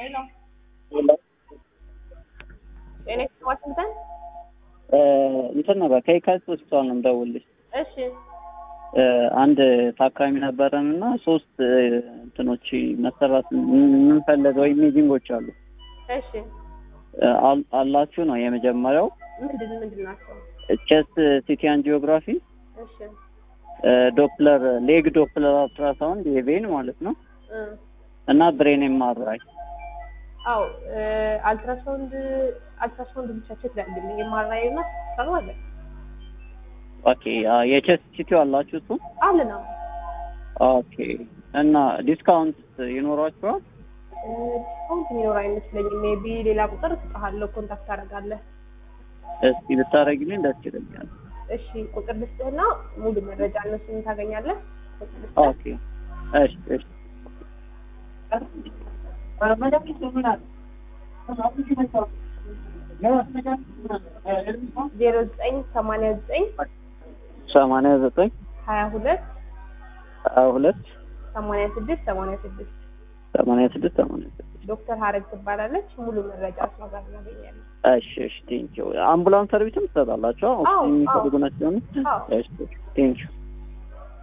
ሄሎ ኤሌክስ ዋሽንግተን እንትን ነበር ከየካቲት ሆስፒታል ነው የምደውልልሽ። እሺ አንድ ታካሚ ነበረንና 3 እንትኖች መሰራት የምንፈልገው ኢሜጂንጎች አሉ። እሺ አላችሁ ነው የመጀመሪያው። ምንድን ናቸው? ቼስት ሲቲ አንጂኦግራፊ፣ እሺ ዶፕለር ሌግ ዶፕለር አልትራሳውንድ የቬን ማለት ነው እና ብሬን ኤምአርአይ። አው አልትራሳውንድ ብቻ ቼክ ያድርግልኝ። ኤምአርአይ እና ታውቃለ? ኦኬ የቼስት ሲቲው አላችሁ እሱ አለ ነው። ኦኬ እና ዲስካውንት ይኖራችኋል? ዲስካውንት ይኖር አይመስለኝም። ሜቢ ሌላ ቁጥር ትጠሃለሁ፣ ኮንታክት አደርጋለሁ። እስኪ ብታረጊልኝ ደስ ይለኛል። እሺ ቁጥር ልስጥህና ሙሉ መረጃ እነሱን ታገኛለህ። ኦኬ እሺ እሺ 0989 ዶክተር ሀረግ ትባላለች። ሙሉ መረጃ እሷ ጋር እናገኛለን። እሺ እሺ ቴንኪው። አምቡላንስ ሰርቪስም ትሰጣላችሁ? አዎ የሚፈልጉ ናቸው። እሺ ቴንኪው